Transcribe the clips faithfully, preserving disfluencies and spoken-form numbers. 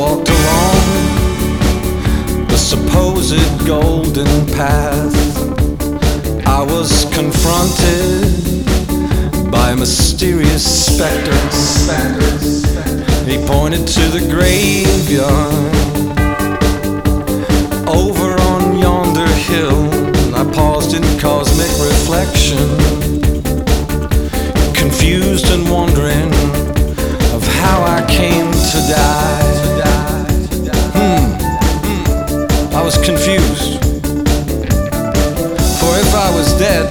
walked along the supposed golden path, I was confronted by a mysterious specter. He pointed to the graveyard over on yonder hill. I paused in cosmic reflection, confused and wondering of how I came to die. Hmm, I was confused, for if I was dead,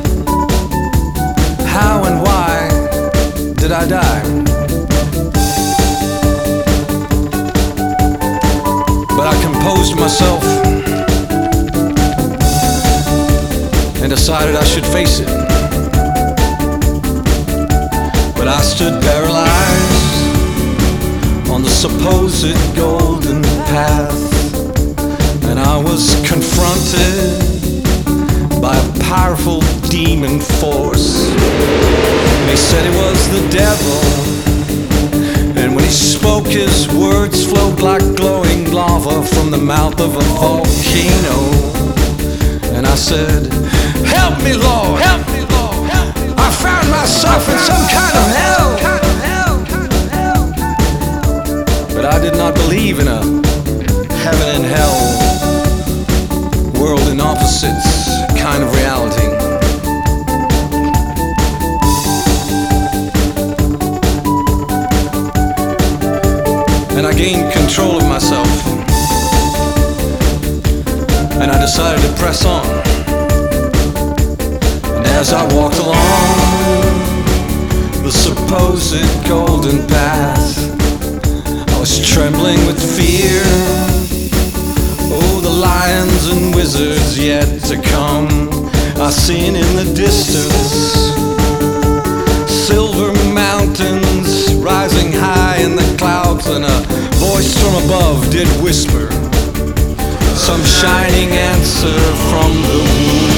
how and why did I die? But I composed myself and decided I should face it. But I stood paralyzed on the supposed golden path, and I was confronted by a powerful demon force. They said it was the devil, and when he spoke, his words flowed like glowing lava from the mouth of a volcano. And I said, "Help me, Lord! Help me, Lord! I found myself in some kind of hell." But I did not believe in a heaven and hell, world in opposites kind of reality. And I gained control of myself, and I decided to press on. And as I walked along the supposed golden path, I was trembling with fear. Oh, the lions and wizards yet to come, I seen in the distance silver mountains rising high in the clouds, and a voice from above did whisper some shining answer from the moon.